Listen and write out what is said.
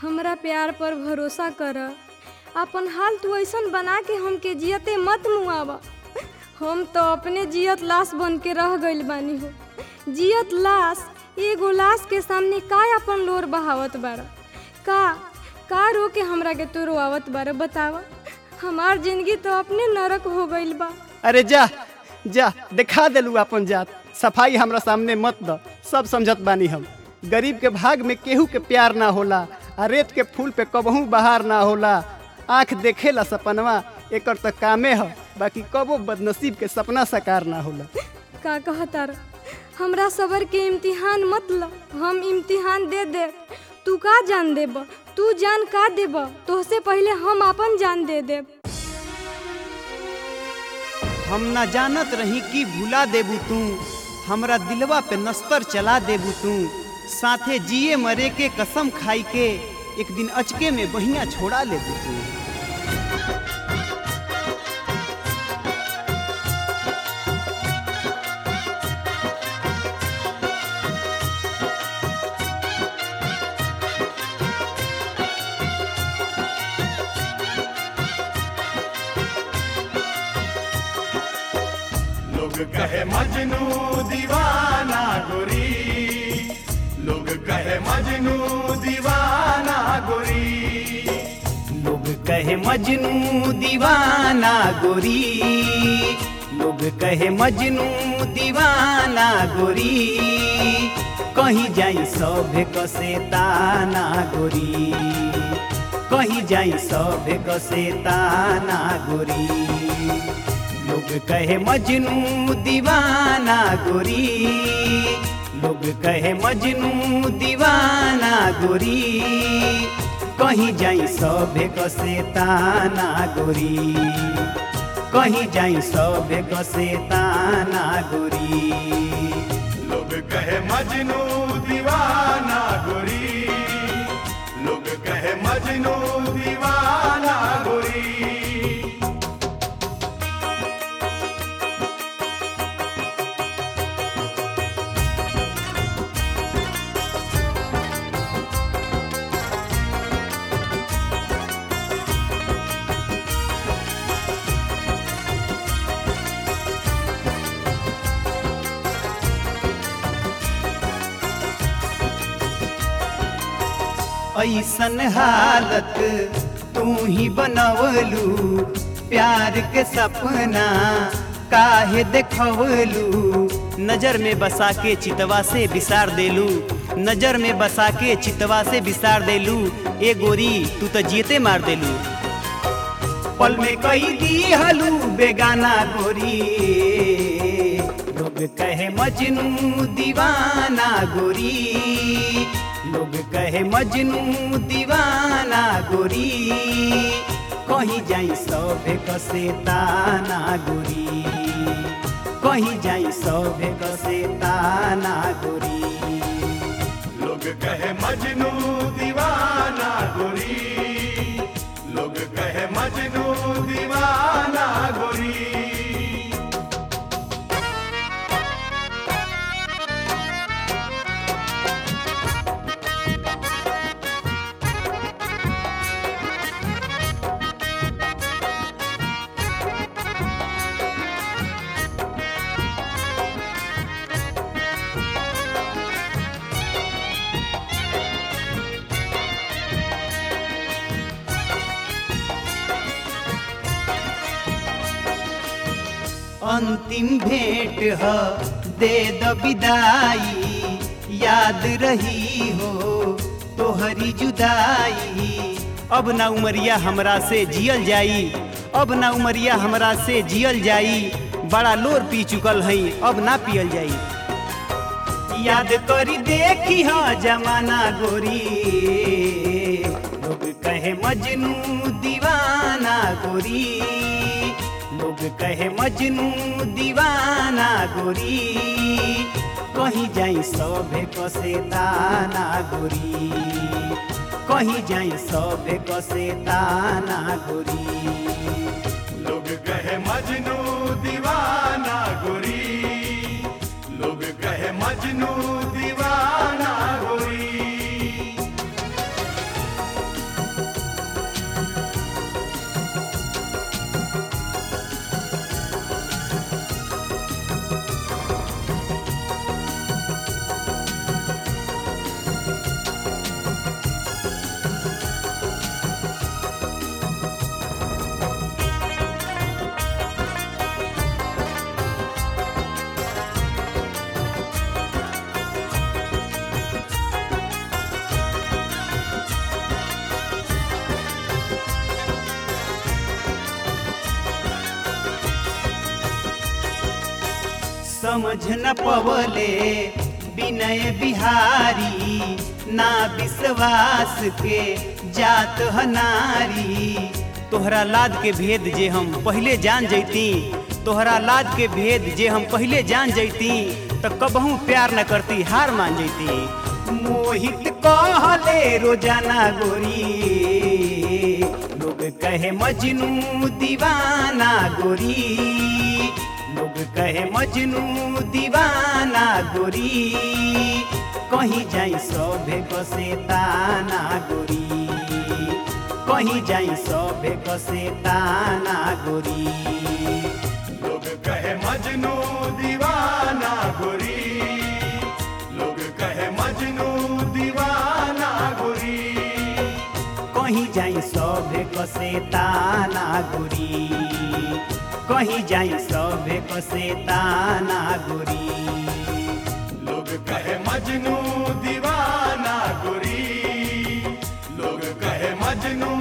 हमरा प्यार पर भरोसा कर। अपन हाल तू ऐसन बना के हमके जियते मत मुआवा। हम तो अपने जियत लाश बन के रह गइल बानी हो। जियत लाश एगो लाश के सामने का अपन लोर बहावत बारा। का रो के हमरा के तू रोआवत बारा बतावा। हमार जिंदगी तो अपने नरक हो गइल बा। अरे जा जा दिखा देलू अपन जात। सफाई हमरा सामने मत द। सब समझत बानी हम। गरीब के भाग में केहू के प्यार ना होला। आ रेत के फूल पे कबहू बहार ना होला। आँख देखेला सपनवा एकर तो कामे ह, बाकी कबो बदनसीब के सपना साकार ना होला। का कहतार हमरा सबर के इम्तिहान मत ल। हम इम्तिहान दे दे। तू का जान देब? तू जान का देब? तोहसे पहले हम अपन जान दे देब। हम ना जानत रही कि भुला देबू तू। हमरा दिलवा पे नस्तर चला देबू तू। साथे जिए मरे के कसम खाई के एक दिन अचके में बहिया छोड़ा लेबू तू। लोग कहे मजनू दीवाना गोरी। लोग कहे मजनू दीवाना गोरी। लोग कहे मजनू दीवाना गोरी। लोग कहे मजनू दीवाना गोरी। कहीं जाई सभे कसे ताना गोरी। कहीं जाई सभे कसे ताना गोरी। लोग कहे मजनू दीवाना गोरी। लोग कहे मजनू दीवाना गोरी। कहीं जाई सभे कसे ताना गोरी। कहीं जाई सभे कसे ताना गोरी। लोग कहे मजनू दीवाना गोरी। लोग कहे मजनू दीवाना गोरी। ऐसन हालत तू ही बनवलू। प्यार के सपना काहे देखवलू। नजर में बसा के चितवा से बिसार देलू। नजर में बसा के चितवा से बिसार देलू। ए गोरी तू तो जीते मार देलू। पल में कई दी हलू बेगाना गोरी। लोग कहे मजनू दीवाना गोरी। लोग कहे मजनू दीवाना गोरी। कहीं जाई सभे कसे ताना गोरी। कहीं जाई सभे कसे ताना गोरी। लोग कहे मजनू दीवाना गोरी। लोग कहे मजनू दीवाना गोरी। अंतिम भेंट ह दे द विदाई। याद रही हो तोहरी जुदाई। अब ना उमरिया हमरा से जियल जाई। अब ना उमरिया हमरा से जियल जाई। बड़ा लोर पी चुकल हई अब ना पियल जाई। याद करी देखी ह जमाना गोरी। लोग कहे मजनू दीवाना गोरी। लोग कहे मजनू दीवाना गोरी। कहीं जाई सभे कसे ताना गोरी। कहीं जाई सभे कसे ताना गोरी। लोग कहे मजनू दीवाना गोरी। लोग कहे मजनू दीवाना गोरी। समझ न पवले विनय बिहारी ना विश्वास के जात ह नारी। तोहरा लाद के भेद जे हम पहले जान जैती, तोहरा लाद के भेद जे हम पहले जान जैती, तो कबहू प्यार न करती, हार मान जैती। मोहित कहले रोजाना गोरी, लोग कहे मजनू दीवाना गोरी, लोग कहे मजनू दीवाना गोरी। कहीं जाई सभे कसे ताना गोरी, कहीं जाई सभे कसे ताना गोरी। लोग कहे मजनू दीवाना गोरी, लोग कहे मजनू दीवाना गोरी। कहीं जाई सभे कसे ताना गोरी, कहीं जाई सभे कसे ताना गोरी। लोग कहे मजनू दीवाना गोरी, लोग कहे मजनू